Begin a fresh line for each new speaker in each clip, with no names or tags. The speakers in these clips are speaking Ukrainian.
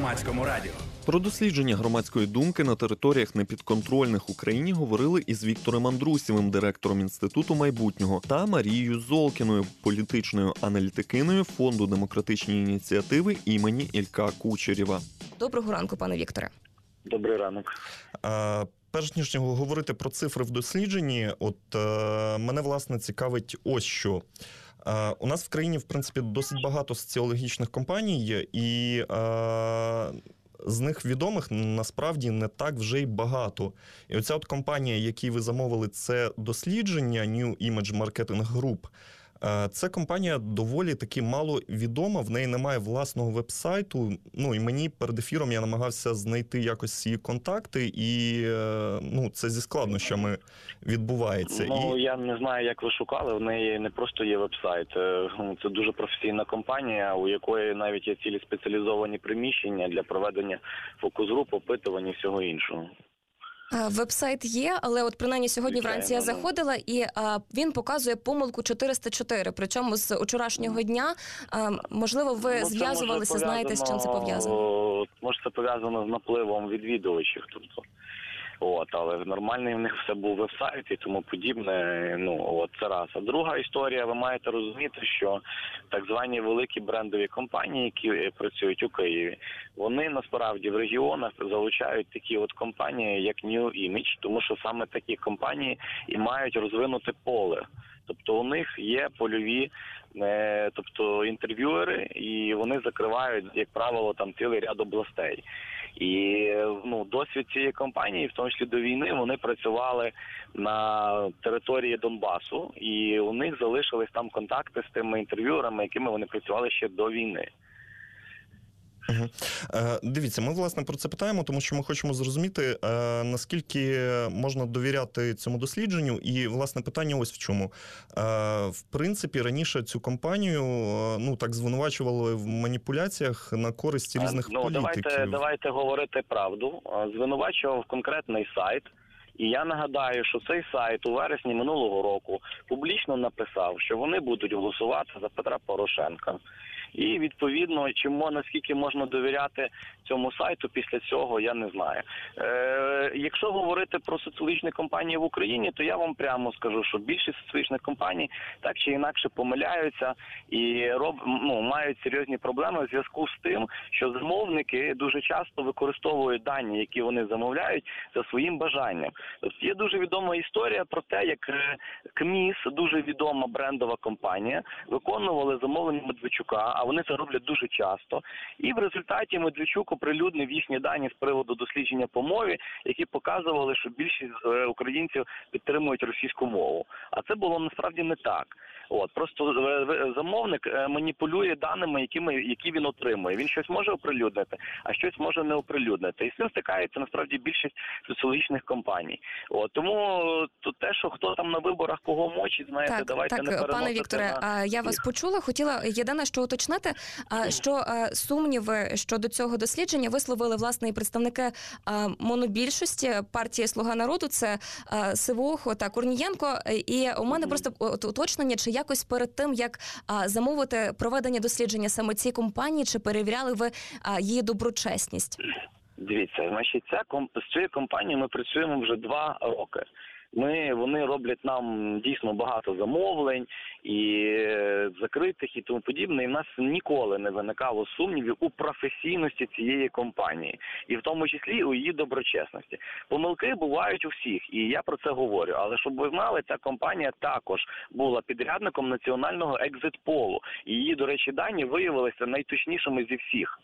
Громадському радіо.
Про дослідження громадської думки на територіях непідконтрольних Україні говорили із Віктором Андрусєвим, директором Інституту майбутнього, та Марією Золкіною, політичною аналітикиною Фонду демократичні ініціативи імені Ілька Кучерєва.
Доброго ранку, пане Вікторе.
Добрий ранок.
Перш ніж говорити про цифри в дослідженні, мене, власне, цікавить ось що. У нас в країні, в принципі, досить багато соціологічних компаній, і з них відомих, насправді, не так вже й багато. І оця компанія, якій ви замовили це дослідження, New Image Marketing Group, це компанія доволі таки мало відома, в неї немає власного веб-сайту. І мені перед ефіром я намагався знайти якось її контакти, і це зі складнощами відбувається.
Я не знаю, як ви шукали, в неї не просто є веб-сайт. Це дуже професійна компанія, у якої навіть є цілі спеціалізовані приміщення для проведення фокус-груп, опитувань і всього іншого.
Веб-сайт є, але принаймні сьогодні вранці я заходила, і він показує помилку 404. Причому з вчорашнього дня, можливо, ви зв'язувалися, знаєте, з чим це пов'язано?
Може, це пов'язано з напливом відвідувачів, але нормальний в них все був веб-сайт і тому подібне, це раз. А друга історія, ви маєте розуміти, що так звані великі брендові компанії, які працюють у Києві, вони насправді в регіонах залучають такі компанії, як New Image, тому що саме такі компанії і мають розвинути поле. Тобто у них є польові, інтерв'юери, і вони закривають, як правило, там цілий ряд областей. І досвід цієї компанії, в тому числі до війни, вони працювали на території Донбасу, і у них залишились там контакти з тими інтерв'юерами, якими вони працювали ще до війни.
Угу. Дивіться, ми, власне, про це питаємо, тому що ми хочемо зрозуміти, наскільки можна довіряти цьому дослідженню, і, власне, питання ось в чому. В принципі, раніше цю компанію, так звинувачували в маніпуляціях на користь різних політиків.
Давайте говорити правду. Звинувачував конкретний сайт. І я нагадаю, що цей сайт у вересні минулого року публічно написав, що вони будуть голосувати за Петра Порошенка. І, відповідно, наскільки можна довіряти цьому сайту після цього, я не знаю. Якщо говорити про соціологічні компанії в Україні, то я вам прямо скажу, що більшість соціологічних компаній так чи інакше помиляються і мають серйозні проблеми в зв'язку з тим, що замовники дуже часто використовують дані, які вони замовляють, за своїм бажанням. Тобто є дуже відома історія про те, як КМІС, дуже відома брендова компанія, виконували замовлення Медведчука, а вони це роблять дуже часто. І в результаті Медведчук оприлюднив їхні дані з приводу дослідження по мові, які показували, що більшість українців підтримують російську мову. А це було насправді не так. Просто замовник маніпулює даними, які він отримує. Він щось може оприлюднити, а щось може не оприлюднити. І з цим стикається насправді більшість соціологічних компаній. Тому те, що хто там на виборах кого мочить, знаєте, давайте не переносити.
Пане Вікторе, я вас почула. Хотіла єдине, що уточнити, що сумніви щодо цього дослідження висловили, власне, і представники монобільшості партії «Слуга народу», це Сивохо та Корнієнко. І у мене просто уточнення, чи якось перед тим, як замовити проведення дослідження саме цій компанії, чи перевіряли ви її доброчесність?
Дивіться, з цією компанією ми працюємо вже 2 роки. Вони роблять нам дійсно багато замовлень і закритих і тому подібне. І в нас ніколи не виникало сумнівів у професійності цієї компанії. І в тому числі у її доброчесності. Помилки бувають у всіх, і я про це говорю. Але щоб ви знали, ця компанія також була підрядником національного екзит-полу. І її, до речі, дані виявилися найточнішими зі всіх.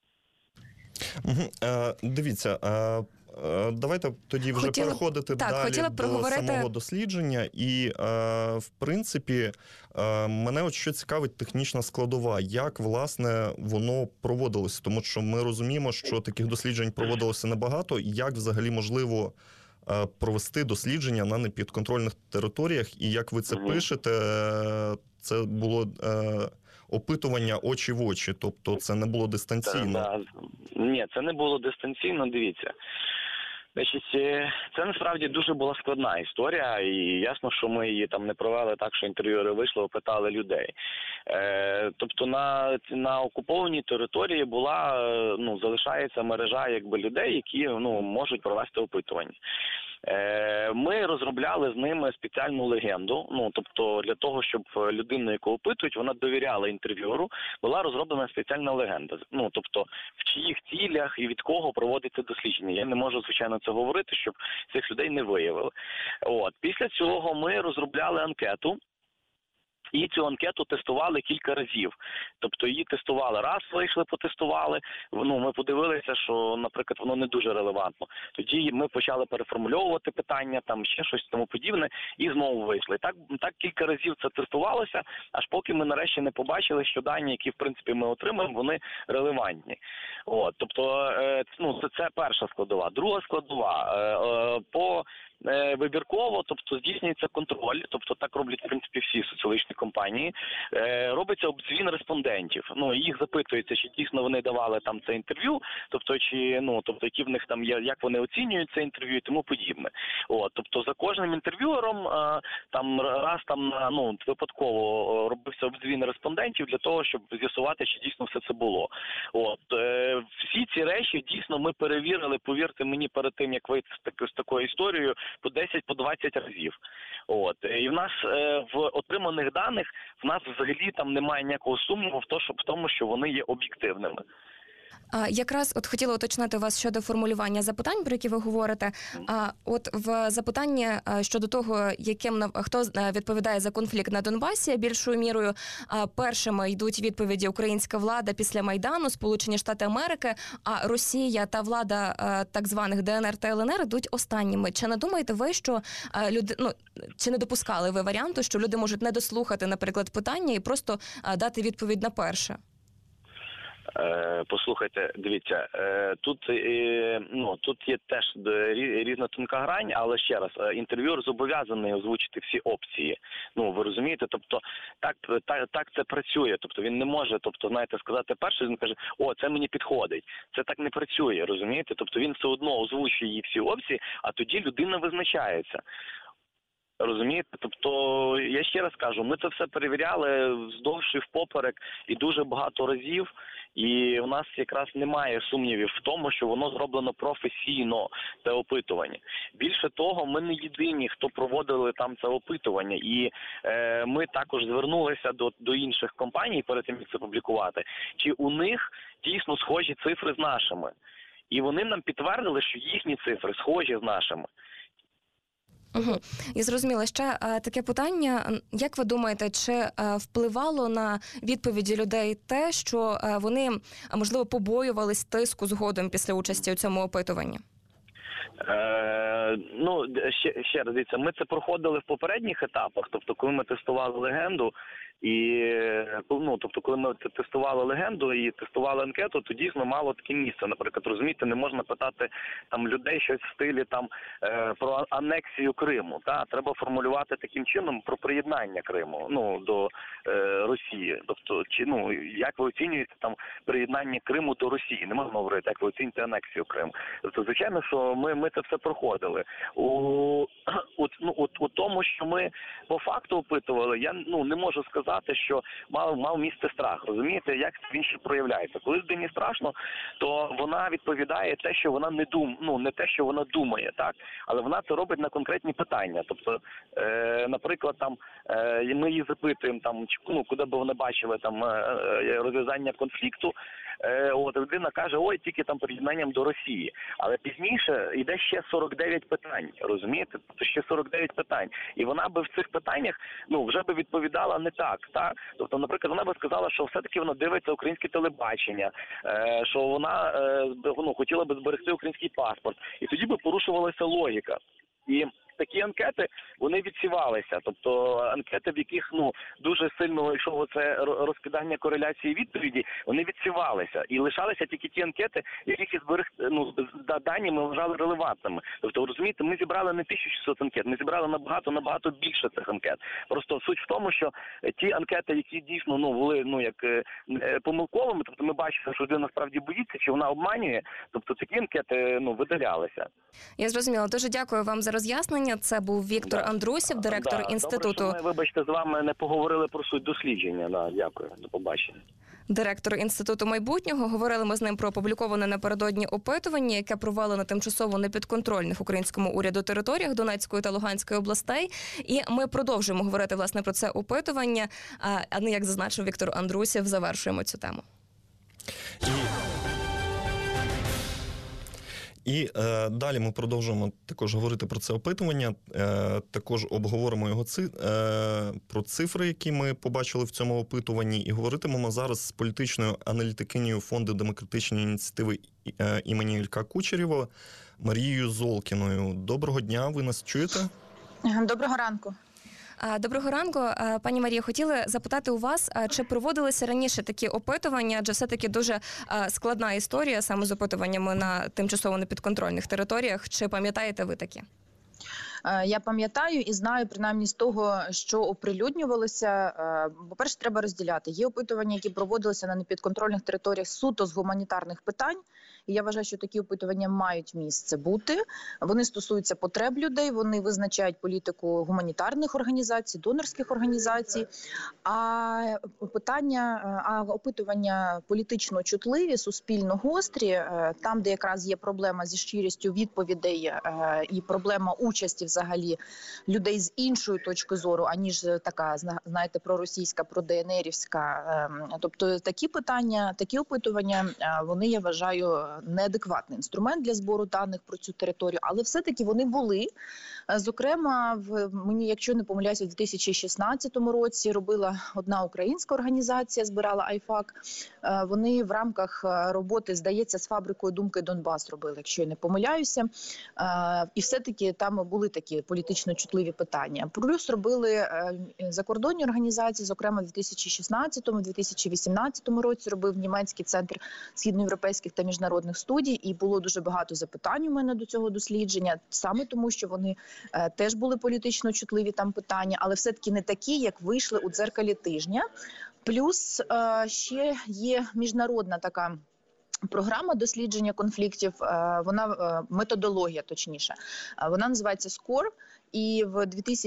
Дивіться, давайте тоді вже переходити далі до самого дослідження. І, в принципі, мене що цікавить технічна складова, як, власне, воно проводилося. Тому що ми розуміємо, що таких досліджень проводилося небагато. Як взагалі можливо провести дослідження на непідконтрольних територіях? І як ви це пишете, це було опитування очі в очі, тобто це не було дистанційно?
Ні, це не було дистанційно, дивіться. Значить, це насправді дуже була складна історія, і ясно, що ми її там не провели так, що інтерв'юери вийшли, опитали людей. Тобто на окупованій території була, залишається мережа якби людей, які можуть провести опитування. Ми розробляли з ними спеціальну легенду, тобто для того, щоб людину, яку опитують, вона довіряла інтерв'юеру, була розроблена спеціальна легенда. Тобто в чиїх цілях і від кого проводиться дослідження. Я не можу, звичайно, це говорити, щоб цих людей не виявили. Після цього ми розробляли анкету. І цю анкету тестували кілька разів. Тобто її тестували раз, вийшли, потестували. Ми подивилися, що, наприклад, воно не дуже релевантно. Тоді ми почали переформульовувати питання, там ще щось тому подібне, і знову вийшли. Так кілька разів це тестувалося, аж поки ми нарешті не побачили, що дані, які, в принципі, ми отримаємо, вони релевантні. Тобто, це перша складова. Друга складова вибірково, тобто здійснюється контроль, тобто так роблять, в принципі, всі соціологічні компанії, робиться обдзвін респондентів. Їх запитується, чи дійсно вони давали там це інтерв'ю, тобто які в них там є, як вони оцінюють це інтерв'ю і тому подібне. Тобто за кожним інтерв'юером випадково робився обдзвін респондентів для того, щоб з'ясувати, чи дійсно все це було. Всі ці речі дійсно ми перевірили, повірте мені, перед тим, як вийти з такою історією, по 10-20 разів. І в нас в отриманих даних, в нас взагалі там немає ніякого сумніву в тому, що вони є об'єктивними.
Якраз хотіла уточнити вас щодо формулювання запитань, про які ви говорите. В запитанні щодо того, хто відповідає за конфлікт на Донбасі, більшою мірою першими йдуть відповіді українська влада після Майдану, Сполучені Штати Америки, а Росія та влада так званих ДНР та ЛНР йдуть останніми. Чи не думаєте ви, що чи не допускали ви варіанту, що люди можуть не дослухати, наприклад, питання і просто дати відповідь на перше?
Послухайте, дивіться, тут є теж різна тонка грань, але ще раз, інтерв'юер зобов'язаний озвучити всі опції. Ви розумієте, тобто так це працює, тобто він не може, сказати перше, він каже, це мені підходить. Це так не працює, розумієте? Тобто він все одно озвучує її всі опції, а тоді людина визначається. Розумієте? Тобто, я ще раз кажу, ми це все перевіряли вздовж і впоперек і дуже багато разів, і у нас якраз немає сумнівів в тому, що воно зроблено професійно, це опитування. Більше того, ми не єдині, хто проводили там це опитування, і ми також звернулися до інших компаній перед тим, як це публікувати, чи у них дійсно схожі цифри з нашими. І вони нам підтвердили, що їхні цифри схожі з нашими.
Я зрозуміла. Ще таке питання. Як ви думаєте, чи впливало на відповіді людей те, що вони, можливо, побоювались тиску згодом після участі у цьому опитуванні?
Ще раз, дивіться, ми це проходили в попередніх етапах, тобто коли ми тестували легенду, коли ми тестували легенду і тестували анкету, то дійсно мало таке місце. Наприклад, розумієте, не можна питати там людей щось в стилі про анексію Криму. Треба формулювати таким чином про приєднання Криму до Росії. Тобто, як ви оцінюєте там приєднання Криму до Росії? Не можна говорити, як ви оцінюєте анексію Криму. Тобто, звичайно, що ми це все проходили. У тому, що ми по факту опитували, я не можу сказати, що мав місце страх. Розумієте, як він ще проявляється? Коли людині страшно, то вона відповідає те, що вона не те, що вона думає, так? Але вона це робить на конкретні питання. Тобто, наприклад, ми її запитуємо, куди б вони бачили розв'язання конфлікту. Людина каже, тільки приєднанням до Росії. Але пізніше йде ще 49 питань, розумієте? Тобто ще 49 питань. І вона би в цих питаннях, вже би відповідала не так. Тобто, наприклад, вона би сказала, що все-таки вона дивиться українське телебачення, що вона хотіла би зберегти український паспорт. І тоді би порушувалася логіка. І такі анкети, вони відсівалися. Тобто анкети, в яких дуже сильно йшло це розкидання кореляції відповіді, вони відсівалися. І лишалися тільки ті анкети, яких дані ми вважали релевантними. Тобто, розумієте, ми зібрали не 1600 анкет, ми зібрали набагато більше цих анкет. Просто суть в тому, що ті анкети, які дійсно були помилковими, тобто ми бачили, що людина насправді боїться, чи вона обманює, тобто такі анкети видалялися.
Я зрозуміла. Дуже дякую вам за роз'яснення. Це був Віктор Андрусів, директор інституту.
Добре, що ми, вибачте, з вами не поговорили про суть дослідження. Дякую. До побачення.
Директор Інституту майбутнього. Говорили ми з ним про опубліковане напередодні опитування, яке провели на тимчасово непідконтрольних українському уряду територіях Донецької та Луганської областей. І ми продовжуємо говорити, власне, про це опитування. А не, як зазначив Віктор Андрусів, завершуємо цю тему.
І далі ми продовжуємо також говорити про це опитування, також обговоримо його про цифри, які ми побачили в цьому опитуванні, і говоритимемо зараз з політичною аналітикинею Фонду демократичної ініціативи імені Ілька Кучерєва Марією Золкіною. Доброго дня, ви нас чуєте?
Доброго ранку.
Доброго ранку, пані Марія. Хотіли запитати у вас, чи проводилися раніше такі опитування, адже все-таки дуже складна історія саме з опитуваннями на тимчасово непідконтрольних територіях. Чи пам'ятаєте ви такі?
Я пам'ятаю і знаю, принаймні з того, що оприлюднювалося. По-перше, треба розділяти. Є опитування, які проводилися на непідконтрольних територіях суто з гуманітарних питань. І я вважаю, що такі опитування мають місце бути. Вони стосуються потреб людей, вони визначають політику гуманітарних організацій, донорських організацій. А опитування політично чутливі, суспільно гострі, там, де якраз є проблема зі щирістю відповідей і проблема участі взагалі людей з іншої точки зору, аніж така, знаєте, проросійська, проденерівська. Тобто такі питання, такі опитування, вони, я вважаю, неадекватний інструмент для збору даних про цю територію, але все-таки вони були. Зокрема, мені, якщо не помиляюся, у 2016 році робила одна українська організація, збирала АйФАК. Вони в рамках роботи, здається, з фабрикою думки Донбас робили, якщо я не помиляюся. І все-таки там були такі політично чутливі питання. Плюс робили закордонні організації, зокрема в 2016-2018 році робив Німецький центр східноєвропейських та міжнародних студій, і було дуже багато запитань у мене до цього дослідження, саме тому, що вони теж були політично чутливі там питання, але все-таки не такі, як вийшли у дзеркалі тижня. Плюс ще є міжнародна така програма дослідження конфліктів, вона методологія, точніше. Вона називається SCORE. І в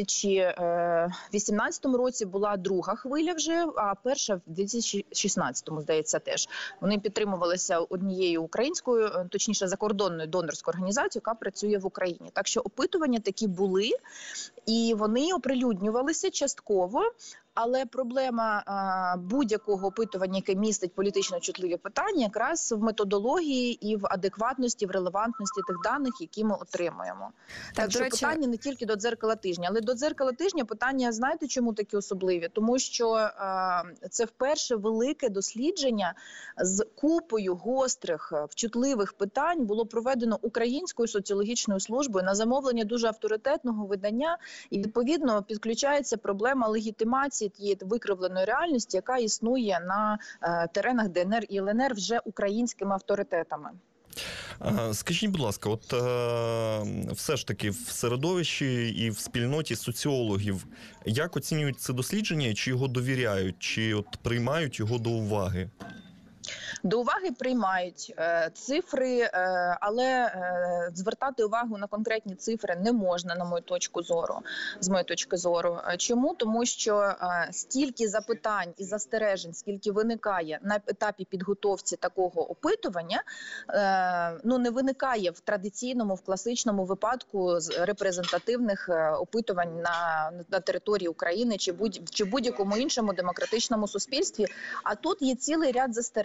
2018 році була друга хвиля вже, а перша в 2016, здається, теж. Вони підтримувалися однією українською, точніше закордонною донорською організацією, яка працює в Україні. Так що опитування такі були, і вони оприлюднювалися частково. Але проблема будь-якого опитування, яке містить політично чутливі питання, якраз в методології і в адекватності, в релевантності тих даних, які ми отримуємо. Так що питання не тільки до дзеркала тижня, але до дзеркала тижня питання, знаєте, чому такі особливі? Тому що це вперше велике дослідження з купою гострих, чутливих питань було проведено Українською соціологічною службою на замовлення дуже авторитетного видання, і відповідно підключається проблема легітимації тієї викривленої реальності, яка існує на теренах ДНР і ЛНР вже українськими авторитетами.
Скажіть, будь ласка, от все ж таки в середовищі і в спільноті соціологів, як оцінюють це дослідження, чи його довіряють, чи от приймають його до уваги?
До уваги приймають цифри, але звертати увагу на конкретні цифри не можна, на мою точку зору, з моєї точки зору. Чому? Тому що стільки запитань і застережень, скільки виникає на етапі підготовці такого опитування, не виникає в традиційному, в класичному випадку з репрезентативних опитувань на території України чи будь-якому іншому демократичному суспільстві. А тут є цілий ряд застережень.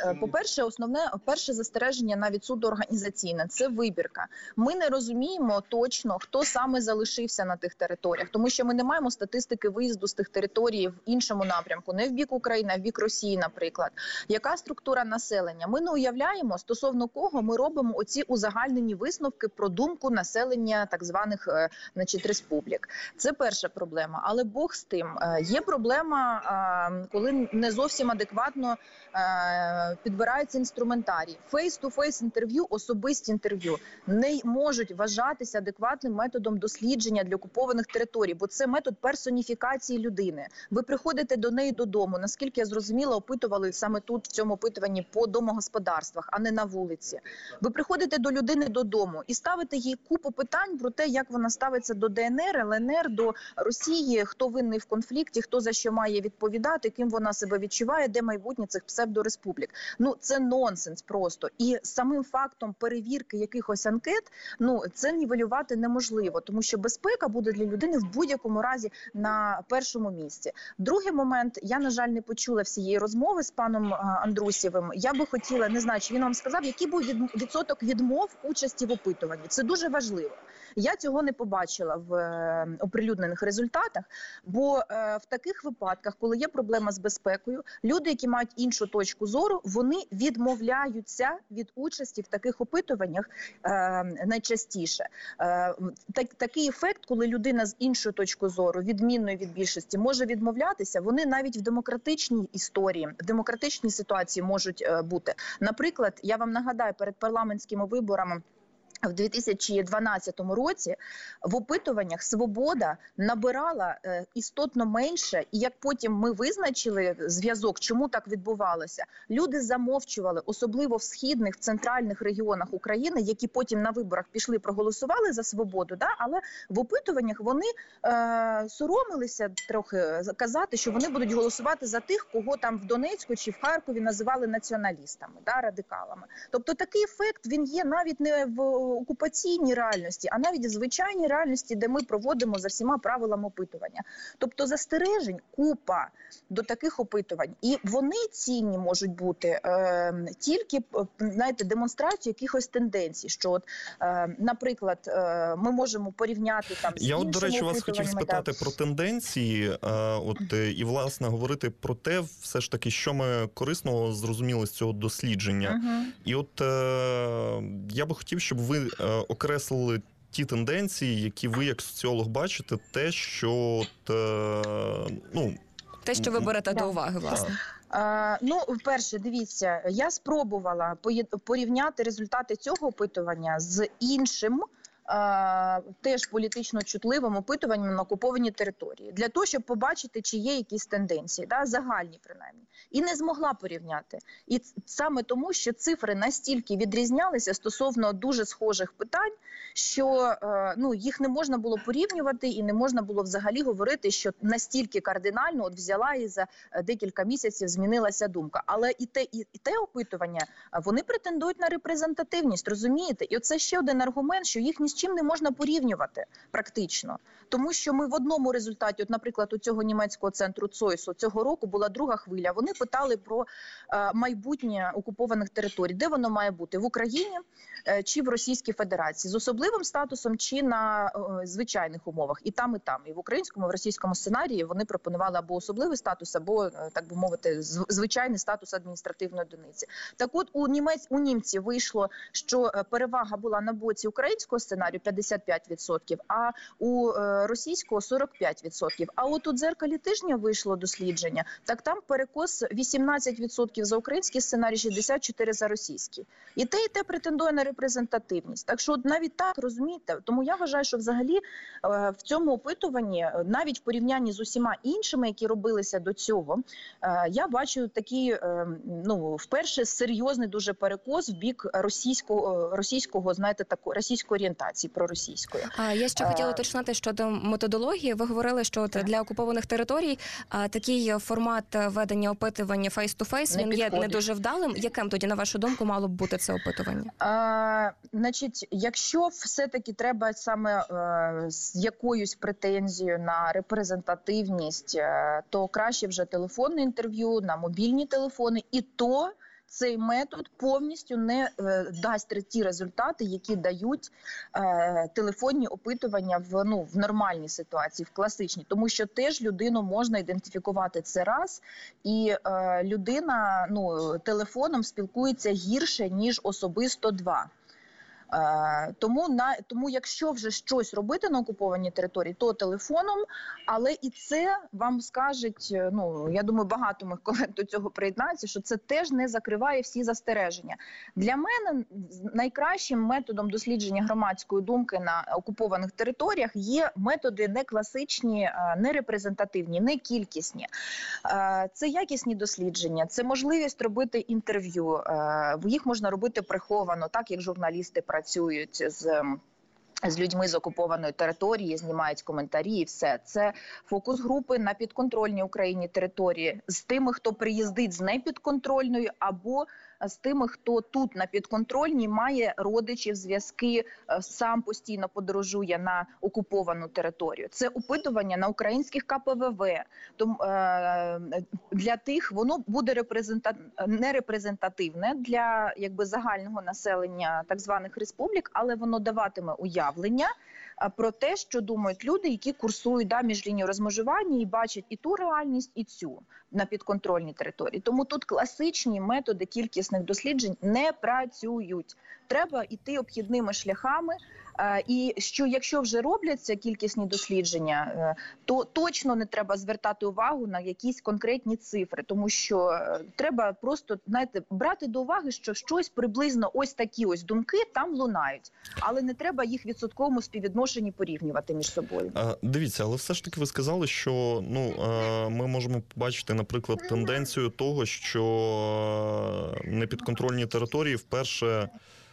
По-перше, перше застереження навіть судоорганізаційне – це вибірка. Ми не розуміємо точно, хто саме залишився на тих територіях, тому що ми не маємо статистики виїзду з тих територій в іншому напрямку, не в бік України, а в бік Росії, наприклад. Яка структура населення? Ми не уявляємо, стосовно кого ми робимо оці узагальнені висновки про думку населення так званих республік. Це перша проблема. Але Бог з тим. Є проблема, коли не зовсім адекватно підбирається інструментарій. Фейс-ту-фейс інтерв'ю, особисті інтерв'ю не можуть вважатися адекватним методом дослідження для окупованих територій, бо це метод персоніфікації людини. Ви приходите до неї додому, наскільки я зрозуміла, опитували саме тут, в цьому опитуванні, по домогосподарствах, а не на вулиці. Ви приходите до людини додому і ставите їй купу питань про те, як вона ставиться до ДНР, ЛНР, до Росії, хто винний в конфлікті, хто за що має відповідати, ким вона себе відчуває, де майбутнє цих псевдореспублік. Це нонсенс просто. І самим фактом перевірки якихось анкет, це нівелювати неможливо, тому що безпека буде для людини в будь-якому разі на першому місці. Другий момент, я, на жаль, не почула всієї розмови з паном Андрусєвим. Я би хотіла, не знаю, чи він вам сказав, який був відсоток відмов участі в опитуванні. Це дуже важливо. Я цього не побачила в оприлюднених результатах, бо в таких випадках, коли є проблема з безпекою, люди, які мають іншу точку зору, вони відмовляються від участі в таких опитуваннях найчастіше. Такий ефект, коли людина з іншою точкою зору, відмінною від більшості, може відмовлятися, вони навіть в демократичній історії, в демократичній ситуації можуть бути. Наприклад, я вам нагадаю, перед парламентськими виборами в 2012 році в опитуваннях «Свобода» набирала істотно менше, і як потім ми визначили зв'язок, чому так відбувалося, люди замовчували, особливо в східних, в центральних регіонах України, які потім на виборах пішли, проголосували за «Свободу», але в опитуваннях вони соромилися трохи казати, що вони будуть голосувати за тих, кого там в Донецьку чи в Харкові називали націоналістами, радикалами. Тобто такий ефект, він є навіть не в окупаційній реальності, а навіть в звичайній реальності, де ми проводимо за всіма правилами опитування. Тобто застережень купа до таких опитувань. І вони цінні можуть бути тільки, демонстрацією якихось тенденцій, що, наприклад, ми можемо порівняти там з іншими опитуваннями.
Я, до речі, вас хотів спитати про тенденції, і, власне, говорити про те, все ж таки, що ми корисного зрозуміли з цього дослідження. І я би хотів, щоб ви окреслили ті тенденції, які ви як соціолог бачите, те, що
те, що ви берете до уваги, власне.
Вперше, дивіться, я спробувала порівняти результати цього опитування з іншим, теж політично чутливим опитуванням на окупованій території, для того, щоб побачити, чи є якісь тенденції, загальні принаймні. І не змогла порівняти. І саме тому, що цифри настільки відрізнялися стосовно дуже схожих питань, що їх не можна було порівнювати і не можна було взагалі говорити, що настільки кардинально взяла і за декілька місяців змінилася думка. Але і те опитування, вони претендують на репрезентативність, розумієте? І оце ще один аргумент, що їх ні з чим не можна порівнювати практично. Тому що ми в одному результаті, наприклад, у цього німецького центру Цойсу цього року була друга хвиля, вони питали про майбутнє окупованих територій. Де воно має бути? В Україні чи в Російській Федерації? З особливим статусом чи на звичайних умовах? І там, і там. І в українському, і в російському сценарії вони пропонували або особливий статус, або, так би мовити, звичайний статус адміністративної одиниці. Так от, у німців вийшло, що перевага була на боці українського сценарію 55%, а у російського 45%. А от у дзеркалі тижня вийшло дослідження, так там перекос 18% за український сценарій, 64% за російський. І те претендує на репрезентативність. Так що навіть так, розумієте, тому я вважаю, що взагалі в цьому опитуванні, навіть в порівнянні з усіма іншими, які робилися до цього, я бачу такий, вперше серйозний дуже перекос в бік російського, знаєте, російської орієнтації, проросійської.
Я ще хотіла уточнити щодо методології. Ви говорили, що для окупованих територій такий формат ведення опитування face-to-face, він є не дуже вдалим. Яким тоді, на вашу думку, мало б бути це опитування?
Якщо все-таки треба саме з якоюсь претензією на репрезентативність, то краще вже телефонне інтерв'ю на мобільні телефони, і то цей метод повністю не дасть ті результати, які дають телефонні опитування в нормальній ситуації, в класичній. Тому що теж людину можна ідентифікувати це раз, і людина телефоном спілкується гірше, ніж особисто два. Тому якщо вже щось робити на окупованій території, то телефоном, але і це вам скажуть, я думаю, багато моїх колег до цього приєднаються, що це теж не закриває всі застереження. Для мене найкращим методом дослідження громадської думки на окупованих територіях є методи не класичні, не репрезентативні, не кількісні. Це якісні дослідження, це можливість робити інтерв'ю, їх можна робити приховано, так як журналісти працюють з людьми з окупованої території, знімають коментарі і все. Це фокус-групи на підконтрольній Україні території з тими, хто приїздить з непідконтрольної, або з тими, хто тут на підконтрольній має родичів, зв'язки, сам постійно подорожує на окуповану територію. Це опитування на українських КПВВ. Для тих воно буде не репрезентативне для загального населення так званих республік, але воно даватиме уявлення про те, що думають люди, які курсують між лінією розмежування і бачать і ту реальність, і цю на підконтрольній території. Тому тут класичні методи кількісних досліджень не працюють. Треба йти обхідними шляхами. І що якщо вже робляться кількісні дослідження, то точно не треба звертати увагу на якісь конкретні цифри, тому що треба просто, брати до уваги, що щось приблизно ось такі ось думки там лунають, але не треба їх в відсотковому співвідношенні порівнювати між собою.
Дивіться, але все ж таки ви сказали, що ми можемо побачити, наприклад, тенденцію того, що непідконтрольні території вперше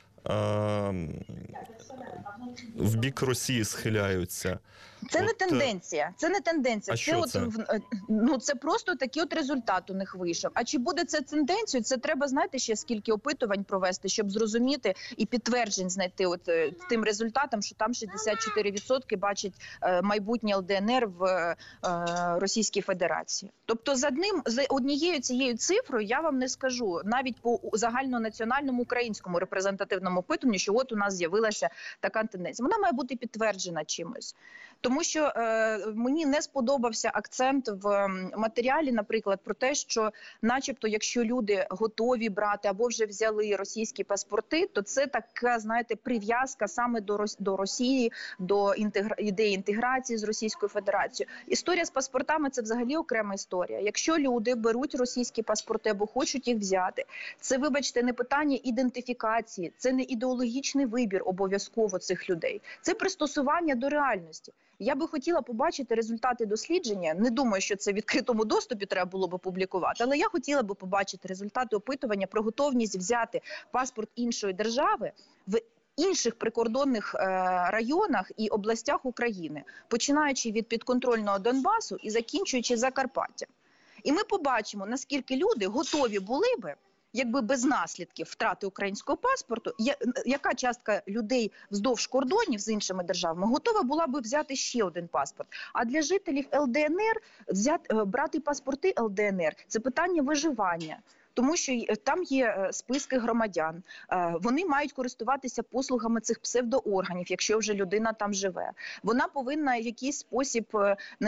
в бік Росії схиляються.
Це не тенденція. Це не тенденція.
А що це?
Це просто такий результат у них вийшов. А чи буде це тенденцією? Це треба, ще скільки опитувань провести, щоб зрозуміти і підтверджень знайти тим результатом, що там 64% бачать майбутнє ЛДНР в Російській Федерації. Тобто за однією цією цифрою я вам не скажу, навіть по загальнонаціональному українському репрезентативному опитуванню, що от у нас з'явилася така тенденція. Вона має бути підтверджена чимось. Тому що мені не сподобався акцент в матеріалі, наприклад, про те, що начебто, якщо люди готові брати або вже взяли російські паспорти, то це така, прив'язка саме до Росії, до ідеї інтеграції з Російською Федерацією. Історія з паспортами – це взагалі окрема історія. Якщо люди беруть російські паспорти або хочуть їх взяти, це, вибачте, не питання ідентифікації, це не ідеологічний вибір обов'язково цих людей. Це пристосування до реальності. Я би хотіла побачити результати дослідження. Не думаю, що це в відкритому доступі треба було б публікувати, але я хотіла би побачити результати опитування про готовність взяти паспорт іншої держави в інших прикордонних районах і областях України, починаючи від підконтрольного Донбасу і закінчуючи Закарпаттям. І ми побачимо, наскільки люди готові були би, якби без наслідків втрати українського паспорту, яка частка людей вздовж кордонів з іншими державами готова була би взяти ще один паспорт. А для жителів ЛДНР брати паспорти ЛДНР – це питання виживання. Тому що там є списки громадян, вони мають користуватися послугами цих псевдоорганів, якщо вже людина там живе. Вона повинна в якийсь спосіб,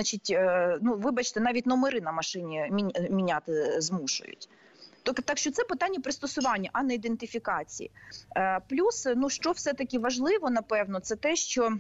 вибачте, навіть номери на машині міняти змушують. Так що це питання пристосування, а не ідентифікації. Плюс, що все-таки важливо, напевно, це те, що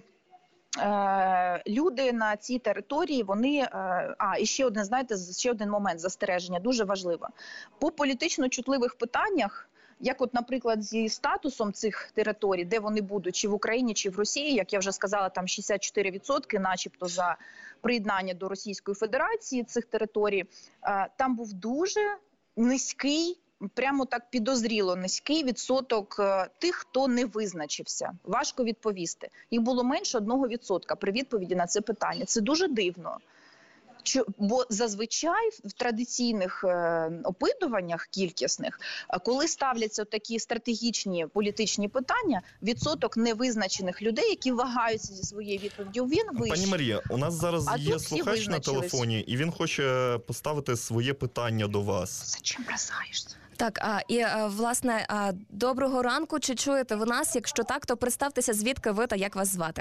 люди на цій території, вони... І ще один момент застереження, дуже важливо. По політично чутливих питаннях, як наприклад, зі статусом цих територій, де вони будуть, чи в Україні, чи в Росії, як я вже сказала, там 64% начебто за приєднання до Російської Федерації цих територій, там був дуже низький, прямо так підозріло низький відсоток тих, хто не визначився. Важко відповісти. Їх було менше 1% при відповіді на це питання. Це дуже дивно. Бо зазвичай в традиційних опитуваннях кількісних, коли ставляться такі стратегічні політичні питання, відсоток невизначених людей, які вагаються зі своєю відповіддю, він вищий.
Пані Марія, у нас зараз є слухач на телефоні, і він хоче поставити своє питання до вас.
За чим бросаєшся?
Так, і власне, доброго ранку. Чи чуєте ви нас? Якщо так, то представтеся, звідки ви та як вас звати?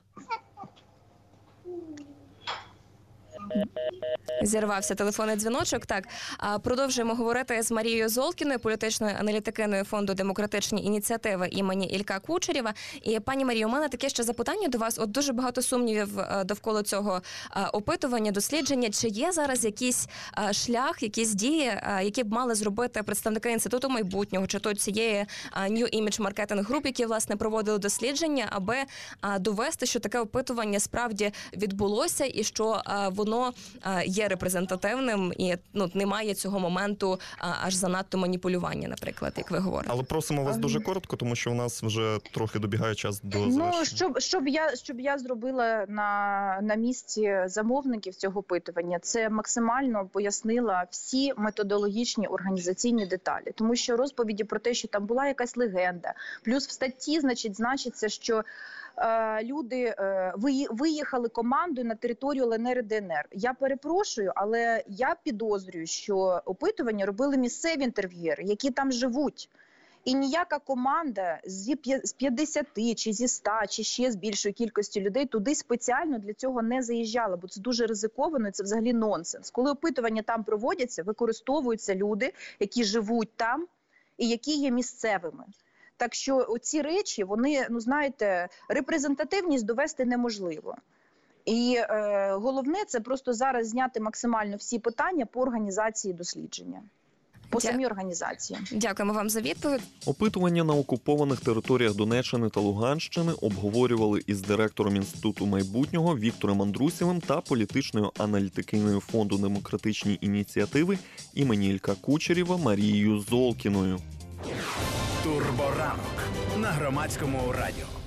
Зірвався телефонний дзвіночок. Так, продовжуємо говорити з Марією Золкіною, політичною аналітикиною фонду «Демократичні ініціативи» імені Ілька Кучерєва. І, пані Марію, у мене таке ще запитання до вас. От дуже багато сумнівів довкола цього опитування, дослідження. Чи є зараз якийсь шлях, якісь дії, які б мали зробити представники Інституту майбутнього, чи то цієї New Image Marketing Group, які, власне, проводили дослідження, аби довести, що таке опитування справді відбулося і що воно є репрезентативним і немає цього моменту аж занадто маніпулювання, наприклад, як ви говорите.
Але просимо вас дуже коротко, тому що у нас вже трохи добігає час до завершення.
Щоб я зробила на місці замовників цього опитування, це максимально пояснила всі методологічні організаційні деталі. Тому що розповіді про те, що там була якась легенда, плюс в статті, значиться, що люди виїхали командою на територію ЛНР і ДНР. Я перепрошую, але я підозрюю, що опитування робили місцеві інтерв'юєри, які там живуть. І ніяка команда з 50 чи зі 100, чи ще з більшої кількості людей туди спеціально для цього не заїжджала, бо це дуже ризиковано і це взагалі нонсенс. Коли опитування там проводяться, використовуються люди, які живуть там і які є місцевими. Так що ці речі, вони, репрезентативність довести неможливо. І головне – це просто зараз зняти максимально всі питання по організації дослідження. По самій організації.
Дякуємо вам за відповідь.
Опитування на окупованих територіях Донеччини та Луганщини обговорювали із директором Інституту майбутнього Віктором Андрусєвим та політичною аналітикиною фонду «Демократичні ініціативи» імені Ілька Кучерєва Марією Золкіною.
Турборанок на Громадському радіо.